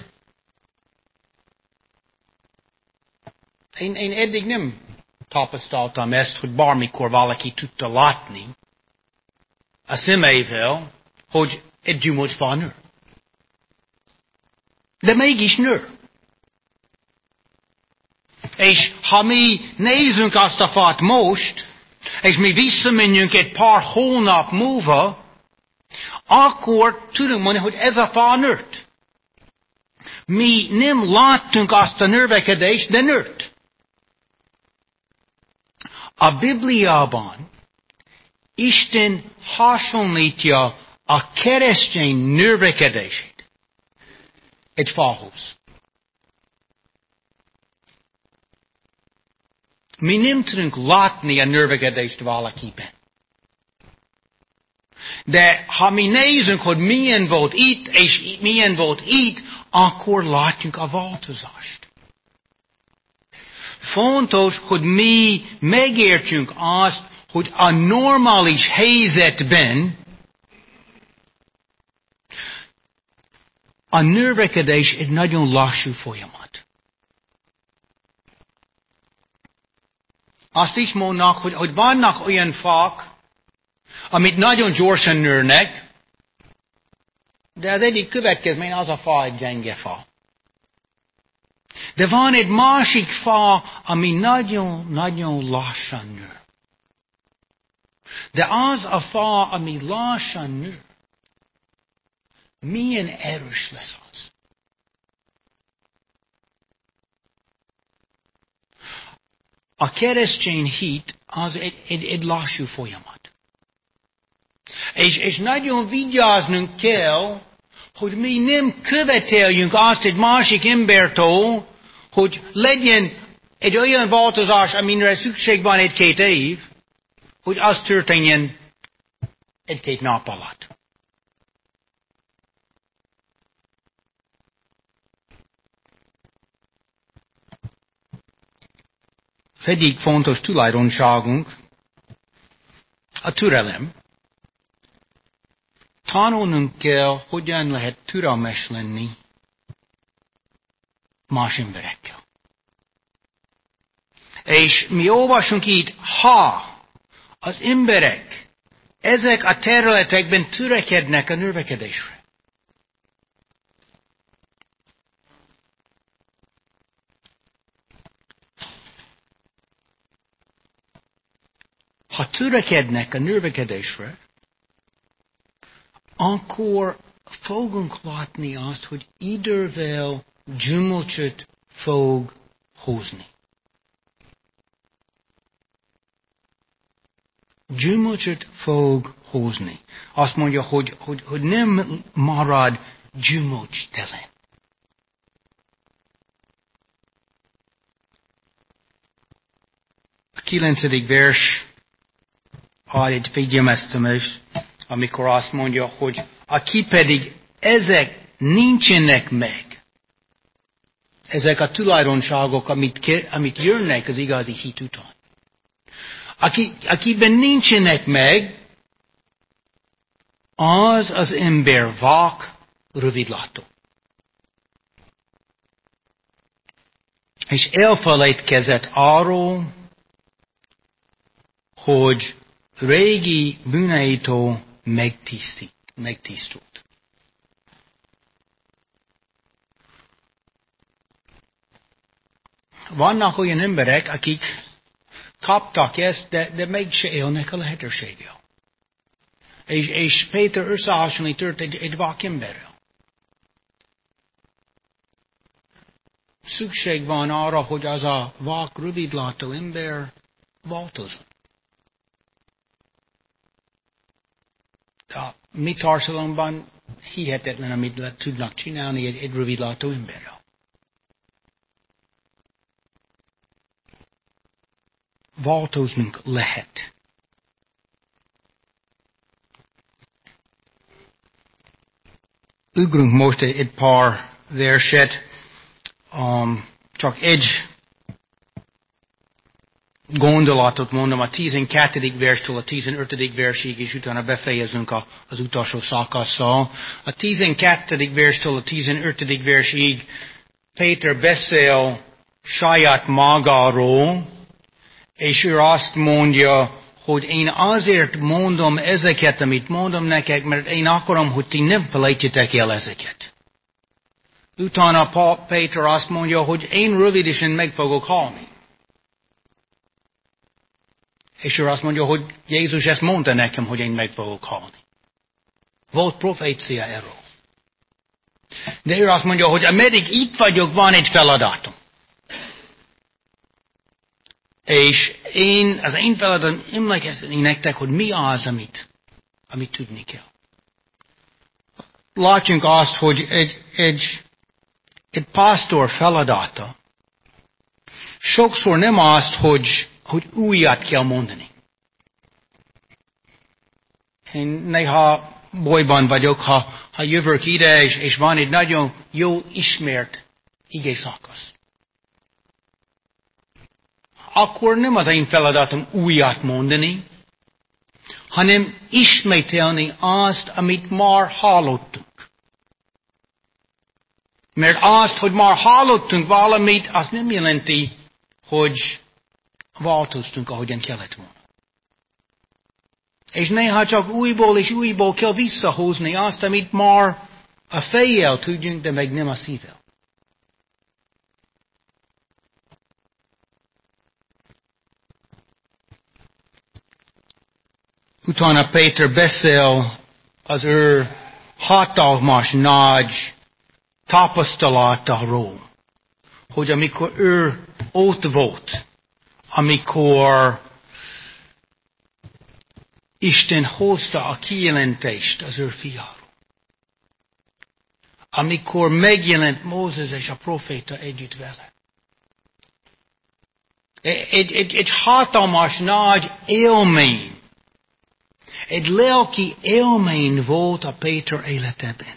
[SPEAKER 2] Én, én eddig nem tapasztaltam ezt, hogy bármikor valaki tudta látni a szemeivel, hogy egy gyümölcsfa nő. De mégis nő. És ha mi nézzünk azt a fát most, és mi visszamenjünk egy pár hónap múlva, akkor tudunk mondani, hogy ez a fa nőtt. Mi nem láttunk azt a növekedést, de nőtt. A Bibliában Isten hasonlítja a keresztény növekedését egy fahoz. Mi nem tudunk látni a növekedést valakiben. De ha mi nézünk, hogy milyen volt itt, és milyen volt itt, akkor látjuk a változást. Fontos, hogy mi megértjünk azt, hogy a normális helyzetben a növekedés egy nagyon lassú folyamat. Azt is mondnak, hogy, hogy vannak olyan fák, amit nagyon gyorsan nőnek, de az egyik következmény az a fa egy gyenge fa. De van egy másik fa, ami nagyon-nagyon lassan nő. De az a fa, ami lassan nő, milyen erős lesz az. A keresztény hit az egy, egy, egy lassú folyamat. És, és nagyon vigyáznunk kell, hogy mi nem követeljünk azt egy másik embertől, hogy legyen egy olyan változás, amire szükség van egy-két év, hogy az történjen egy-két nap alatt. Az egyik fontos tulajdonságunk a türelem. Tanulnunk kell, hogyan lehet türelmes lenni más emberekkel. És mi olvasunk itt, ha az emberek ezek a területekben törekednek a növekedésre. Ha törekednek a növekedésre, akkor fogunk látni azt, hogy idővel gyümölcsöt fog hozni. Gyümölcsöt fog hozni. Azt mondja, hogy, hogy, hogy nem marad gyümölcstelen. A kilencedik vers ad egy figyelmeztetés, amikor azt mondja, hogy aki pedig ezek nincsenek meg, ezek a tulajdonságok, amit, amit jönnek az igazi hit után. Aki, akiben nincsenek meg, az az ember vak, rövidlátó. És elfelejtkezett arról, hogy régi bűneitől megtisztít, megtisztult. Vannak olyan emberek, akik kaptak ezt, de, de mégse élnek a lehetőséggel. És, és Péter összehasonlított egy, egy vak emberrel. Szükség van arra, hogy az a vak, rövidlátó ember változzon. A mi társadalomban hihetetlen, amit le tudnak csinálni egy, egy rövidlátó emberrel. Változnunk lehet. Ugrunk most egy, egy pár verset, um, csak egy gondolatot mondom a tizenkettedik verstől a tizenötödik versig, és utána befejezünk a, az utolsó szakasszal. A tizenkettedik verstől a tizenötödik versig Péter beszél saját magáról, és ő azt mondja, hogy én azért mondom ezeket, amit mondom nektek, mert én akarom, hogy ti nem felejtjetek el ezeket. Utána Paul, Péter azt mondja, hogy én rövidesen meg fogok halni. És ő azt mondja, hogy Jézus ezt mondta nekem, hogy én meg fogok halni. Volt profécia erről. De ő azt mondja, hogy ameddig itt vagyok, van egy feladatom. És én, az én feladatom emlékezni nektek, hogy mi az, amit, amit tudni kell. Látjunk azt, hogy egy, egy, egy pásztor feladata sokszor nem azt, hogy, hogy újat kell mondani. Én néha bajban vagyok, ha, ha jövök ide, és, és van egy nagyon jó ismert igészakasz. Akkor nem az én feladatom újat mondani, hanem ismételni azt, amit már hallottunk. Mert azt, hogy már hallottunk valamit, az nem jelenti, hogy változtunk, ahogyan kellett volna. És néha csak újból és újból kell visszahozni azt, amit már a fejjel tudjunk, de meg nem a szívvel. Utána Péter beszél az ő hatalmas nagy tapasztalatáról, hogy amikor ő ott volt, amikor Isten hozta a kijelentést az ő fiáról, amikor megjelent Mózes és a proféta együtt vele. Egy, egy, egy hatalmas nagy élmény, egy lelki élmény volt a Péter életében.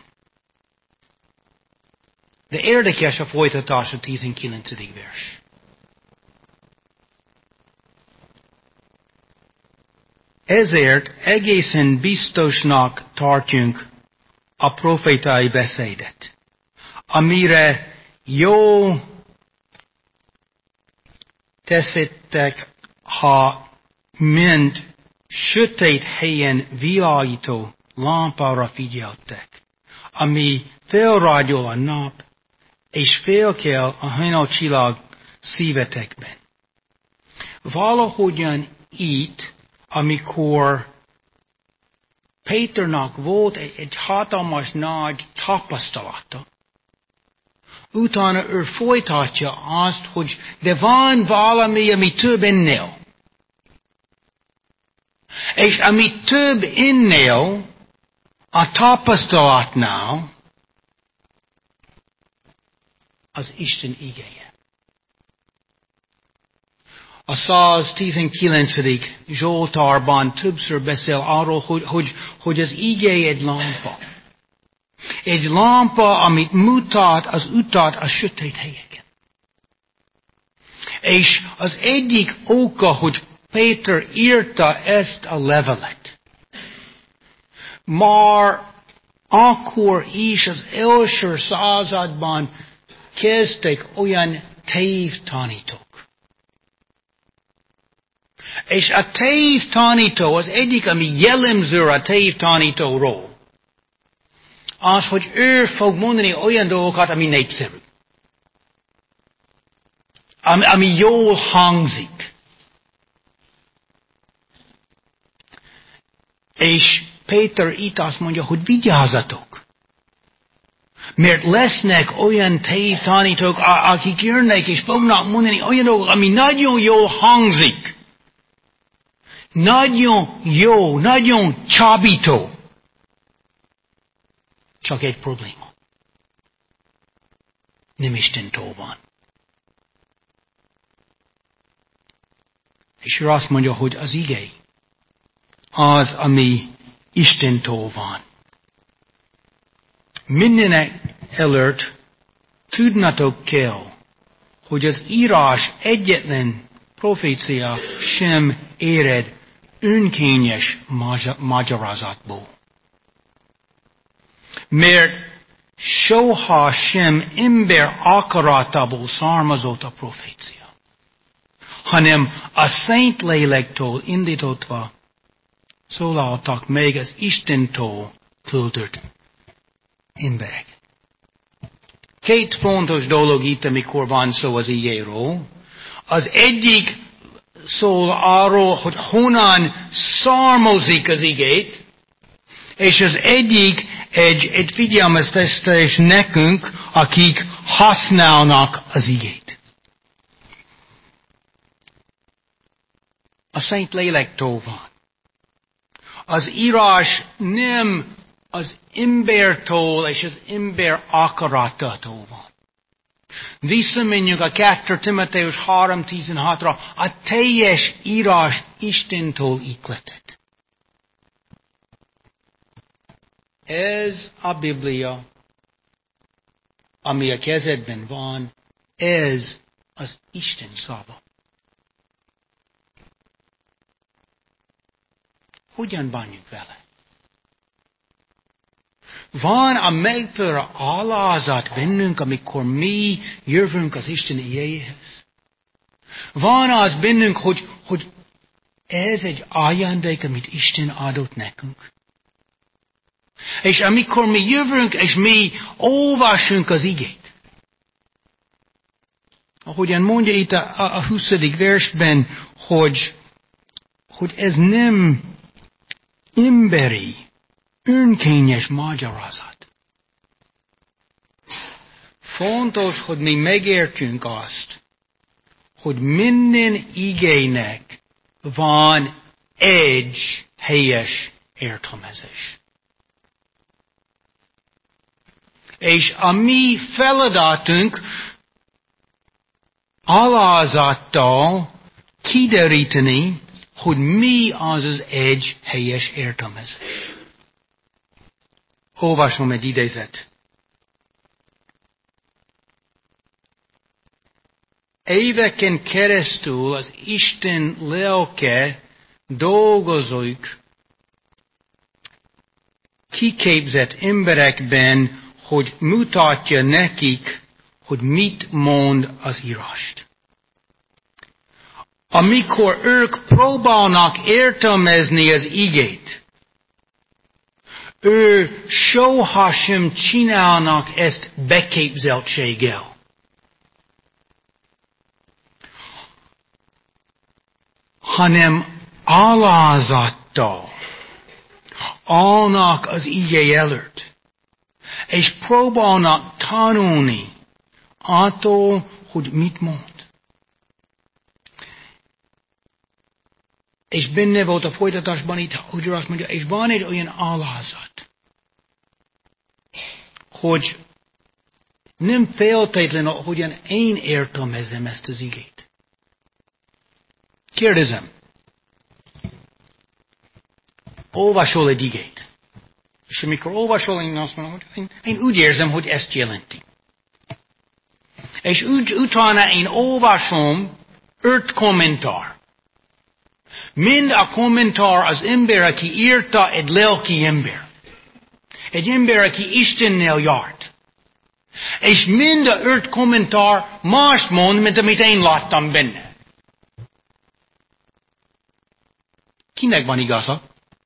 [SPEAKER 2] De érdekes a folytatás a tizenkilencedik vers. Ezért egészen biztosnak tartjunk a profétai beszédet, amire jó teszettek, ha mind sötét helyen világító lámpára figyeltek, ami felrágyol a nap, és felkel a hajnalcsillag szívetekben. Valahogyan itt, amikor Péternak volt egy, egy hatalmas nagy tapasztalata, utána ő folytatja azt, hogy de van valami, ami több ennél. És ami több ennél, a tapasztalatnál, az Isten igéje. A száztizenkilencedik Zsoltárban többször beszél arról, hogy, hogy, hogy az igé egy lámpa. Egy lámpa, amit mutat az utat a sötét helyeken. És az egyik oka, hogy Péter írta ezt a levelet, már akkor is az első században kezdtek olyan tévtanítók. És a tévtanító, az egyik, ami jellemző a tévtanítóról, az, hogy ő fog mondani olyan dolgokat, ami népszerű. Ami, ami jól hangzik. És Péter itt azt mondja, hogy vigyázzatok. Mert lesznek olyan tévtanítók, akik jönnek és fognak mondani olyan dolgokat, ami nagyon jól hangzik. Nagyon jó, nagyon csábító. Csak egy probléma. Nem Istentől van. És ő azt mondja, hogy az igé az, ami Istentől van. Mindenek előtt tudnatok kell, hogy az írás egyetlen profécia sem éred önkényes magyarázatból. Mert soha sem ember akaratából származott a profécia, hanem a Szent Lélektől indítotva szólaltak meg az Istentől küldött emberek. Két fontos dolog itt, amikor van szó az igéről. Az egyik szól arról, hogy honnan származik az igét, és az egyik egy, egy figyelmeztetés nekünk, akik használnak az igét. A Szent Lélektől van. Az írás nem az embertől és az ember akaratától van. Visszamenjünk a kettő Timoteus három tizenhatra, a teljes írás Istentől ihletett. Ez a Biblia, ami a kezedben van, ez az Isten szava. Hogyan bánjuk vele? Van a megfelelő alázat bennünk, amikor mi jövünk az Isten igéjéhez. Van az bennünk, hogy, hogy ez egy ajándék, amit Isten adott nekünk. És amikor mi jövünk, és mi olvasunk az igét. Ahogyan mondja itt a, a huszadik versben, hogy, hogy ez nem emberi, önkényes magyarázat. Fontos, hogy mi megértjünk azt, hogy minden igének van egy helyes értelmezés. És a mi feladatunk alázattal kideríteni, hogy mi az az egy helyes értelmezés. Olvasom egy idézet. Éveken keresztül az Isten lelke dolgozik kiképzett emberekben, hogy mutatja nekik, hogy mit mond az írást. Amikor ők próbálnak értelmezni az igét, ő soha sem csinálnak ezt beképzeltséggel. Hanem alázattal állnak az ige előtt, és próbálnak tanulni attól, hogy mit mond. És benne volt a folytatásban itt, hogy azt mondja, és van egy olyan alázat, hogy nem feltétlenül, hogyan én értelmezem ezt az igét. Kérdezem, olvasol egy igét, és amikor olvasol, én azt mondom, hogy én, én úgy érzem, hogy ezt jelenti. És úgy, utána én olvasom öt kommentár. Mind a kommentár az ember, aki írta, egy lelki ember. Egy ember, aki Istennel járt. És mind a öt kommentár mást mond, mint amit én láttam benne. Kinek van igaza?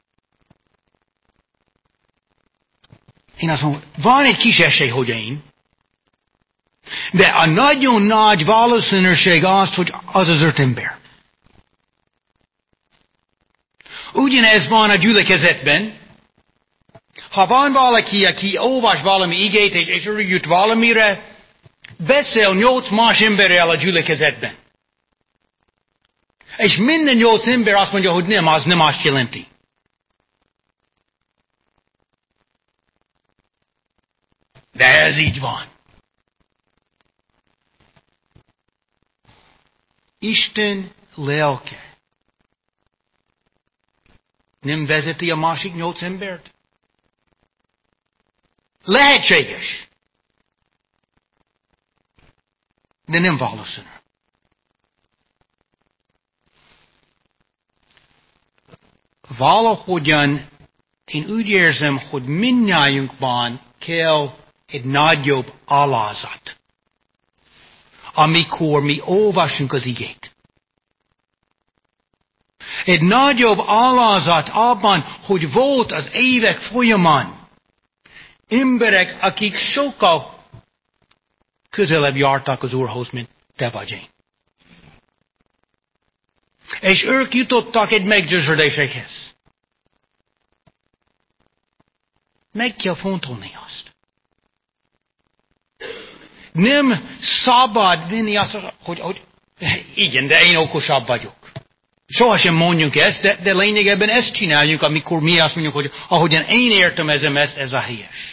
[SPEAKER 2] Én azt mondom, van egy kis esély, hogy én. De a nagyon nagy valószínűség az, hogy az az öt ember. Ugyanez van a gyülekezetben. Ha van valaki, aki olvas valami igét, és, és ő jut valamire, beszél nyolc más emberrel a gyülekezetben. És minden nyolc ember azt mondja, hogy nem, az nem azt jelenti. De ez így van. Isten lelke nem vezeti a másik nyolc embert? Lehetséges. De nem valószínű. Valahogyan én úgy érzem, hogy mindnyájunkban kell egy nagyobb alázat, amikor mi olvasunk az igét. Egy nagyobb alázat abban, hogy volt az évek folyamán emberek, akik sokkal közelebb jártak az Úrhoz, mint te vagy én. És ők jutottak egy meggyőződésekhez. Meg kell fontolni azt. Nem szabad vinni azt, hogy, hogy igen, de én okosabb vagyok. Sohasem mondjuk ezt, de, de lényegében ezt csináljuk, amikor mi azt mondjuk, hogy ahogyan én értem ezem ezt, ez a helyes.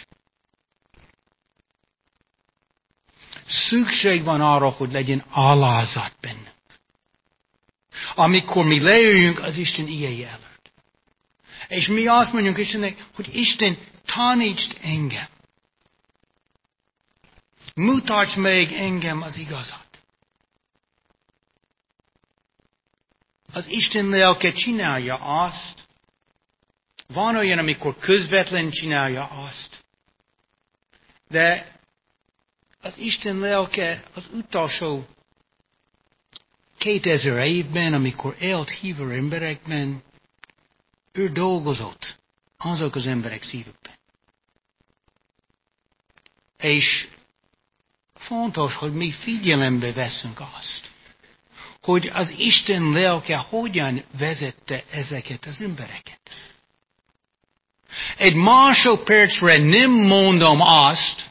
[SPEAKER 2] Szükség van arra, hogy legyen alázat bennünk. Amikor mi leüljünk az Isten igéje előtt. És mi azt mondjuk Istennek, hogy Isten, tanítsd engem. Mutasd meg engem az igazat. Az Isten lelke csinálja azt. Van olyan, amikor közvetlen csinálja azt. De az Isten lelke az utolsó kétezer évben, amikor élt hívő emberekben, ő dolgozott azok az emberek szívükben. És fontos, hogy mi figyelembe veszünk azt, hogy az Isten lelke hogyan vezette ezeket az embereket. Egy másodpercre nem mondom azt,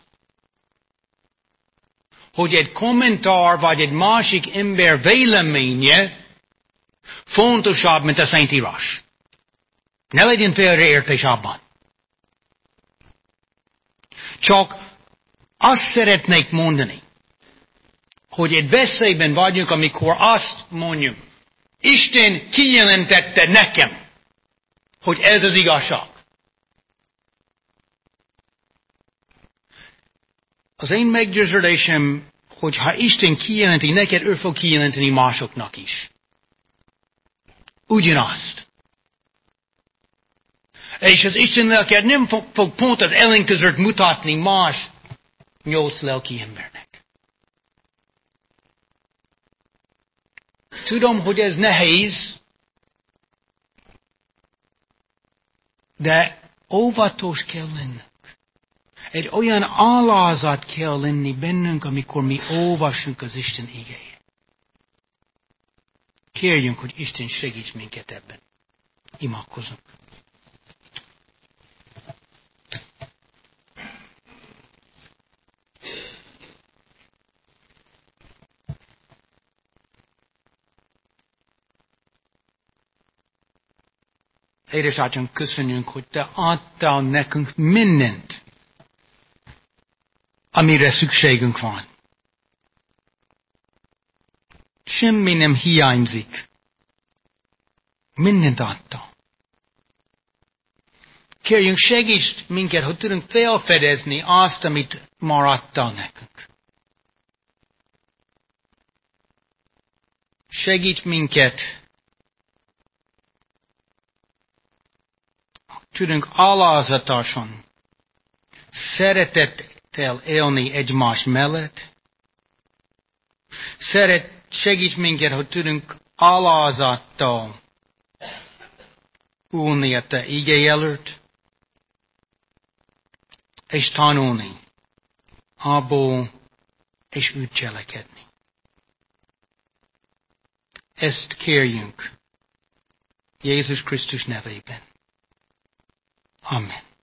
[SPEAKER 2] hogy egy kommentár vagy egy másik ember véleménye fontosabb, mint a Szentírás. Ne legyen félreértés abban. Csak azt szeretnék mondani, hogy egy veszélyben vagyunk, amikor azt mondjuk, Isten kijelentette nekem, hogy ez az igazság. Az én meggyőződésem, hogy ha Isten kijelenti neked, ő fog kijelenteni másoknak is. Ugyanazt. És az Isten lelked nem fog, fog pont az ellenkezőt mutatni más nyolc lelki embernek. Tudom, hogy ez nehéz, de óvatos kell lennünk. Egy olyan alázat kell lenni bennünk, amikor mi olvassunk az Isten igéjét. Kérjünk, hogy Isten segíts minket ebben. Imádkozunk. Édesatyám, köszönjük, hogy Te adtál nekünk mindent, amire szükségünk van. Semmi nem hiányzik. Mindent adtál. Kérjünk, segíts minket, hogy tudunk felfedezni azt, amit már adtál nekünk. Segíts minket, tudunk alázatosan, szeretettel élni egymás mellett. Szeret, segíts minket, hogy tudunk alázattal ülni a Te igény előtt, és tanulni abból, és úgy cselekedni. Ezt kérjünk Jézus Krisztus nevében. Amen.